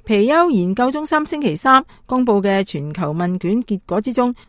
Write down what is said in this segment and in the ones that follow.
皮尤研究中心星期三公布嘅全球問卷結果之中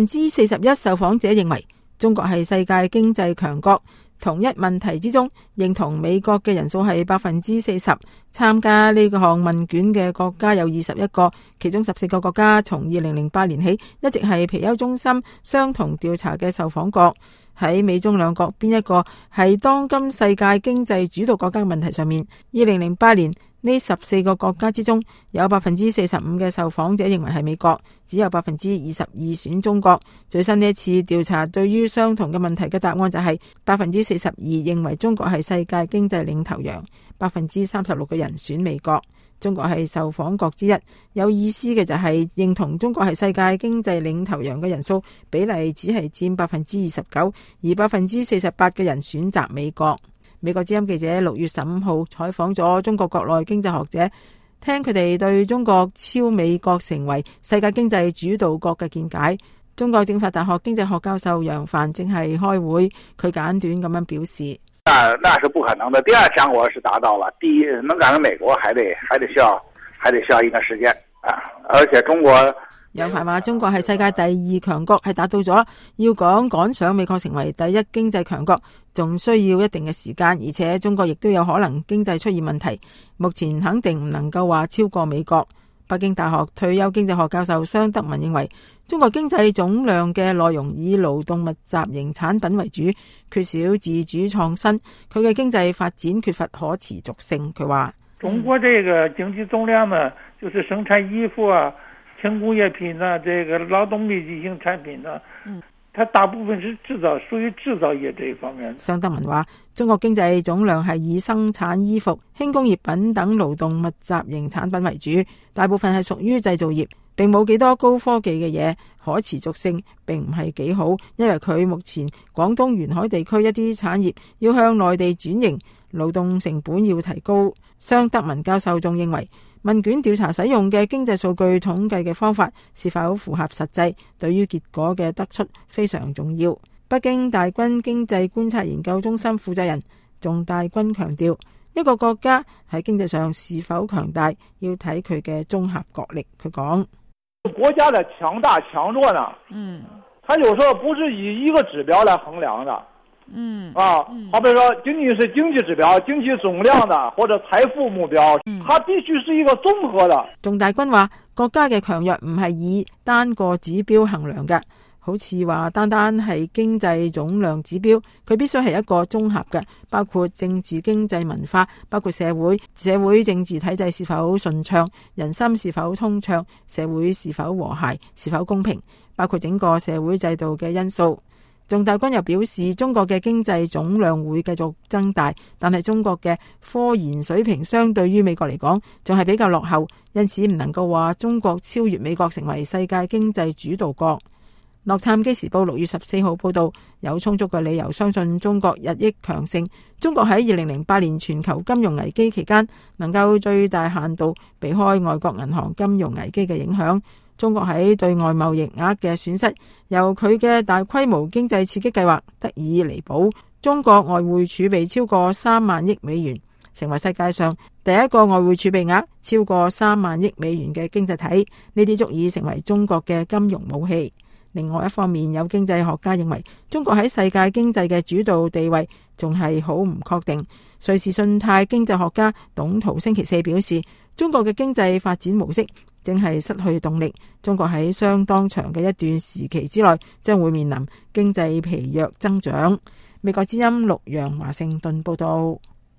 ，41%受訪者認為中國係世界經濟強國。同一問題之中，認同美國嘅人數係40%。參加呢個項問卷嘅國家有21個，其中14個國家從2008年起一直係皮尤中心相同調查嘅受訪國。喺美中兩國邊一個係當今世界經濟主導國家嘅問題上面，2008年呢14個國家之中有45%嘅受訪者認為係美國，只有22%選中國。最新呢一次調查對於相同嘅問題嘅答案就係42%認為中國係世界經濟領頭羊，36%嘅人選美國。中國係受訪國之一。有意思嘅就係認同中國係世界經濟領頭羊嘅人數比例只係佔29%，而48%嘅人選擇美國。美國之音記者6月15號採訪咗中國國內經濟學者，聽佢哋對中國超美國成為世界經濟主導國嘅見解。中國政法大學經濟學教授楊帆正係開會，佢簡短咁樣表示： 那是不可能的。第二強國是達到了，第一能趕上美國還得需要一段時間啊！而且中國楊帆話中國係世界第二強國，係達到咗，要趕上美國成為第一經濟強國，仲需要一定嘅時間，而且中國亦都有可能經濟出現問題，目前肯定唔能夠話超過美國。北京大學退休經濟學教授商德文認為，中國經濟總量嘅內容以勞動密集型產品為主，缺少自主創新，佢嘅經濟發展缺乏可持續性。佢話中國這個經濟總量呢，就是生產衣服啊、輕工業品啊、這個勞動密集型產品啊，它大部分是屬於製造業這一方面。 商德文話，中國經濟總量係以生產衣服、輕工業品等勞動密集型產品為主，大部分係屬於製造業，並冇幾多高科技嘅嘢，可持續性並唔係幾好，因為佢目前廣東沿海地區一啲產業要向內地轉型，勞動成本要提高。商德文教授仲認為，問卷調查使用嘅經濟數據統計嘅方法是否符合實際，對於結果嘅得出非常重要。北京大軍經濟觀察研究中心負責人仲大軍強調，一個國家喺經濟上是否強大，要睇佢嘅綜合國力。佢講， 國家的強大強弱呢，它有時候不是以一個指標來衡量的。好比說僅僅是經濟指標、經濟總量的或者財富目標，它必須是一個綜合的。 仲大軍話，國家嘅強弱唔係以單個指標衡量嘅，好似話單係經濟總量指標，佢必須係一個綜合嘅，包括政治、經濟、文化，包括社會政治體制是否順暢，人心是否通暢，社會是否和諧，是否公平，包括整個社會制度嘅因素。仲大軍又表示，中國嘅經濟總量會繼續增大，但係中國嘅科研水平相對於美國嚟講仲係比較落後，因此唔能夠話中國超越美國成為世界經濟主導國。洛杉磯時報6月14號報道，有充足嘅理由相信中國日益強盛。中國喺2008年全球金融危機期間能夠最大限度避開外國銀行金融危機嘅影響。中國喺對外貿易額嘅損失，由佢嘅大規模經濟刺激計劃得以彌補。中國外匯儲備超過3萬億美元，成為世界上第一個外匯儲備額超過3萬億美元嘅經濟體。呢啲足以成為中國嘅金融武器。另外一方面，有經濟學家認為中國喺世界經濟嘅主導地位仲係好唔確定。瑞士信貸經濟學家董濤星期四表示，中國嘅經濟發展模式正係失去動力，中國喺相當長嘅一段時期之內將會面臨經濟疲弱增長。美國之音陸洋華盛頓報道。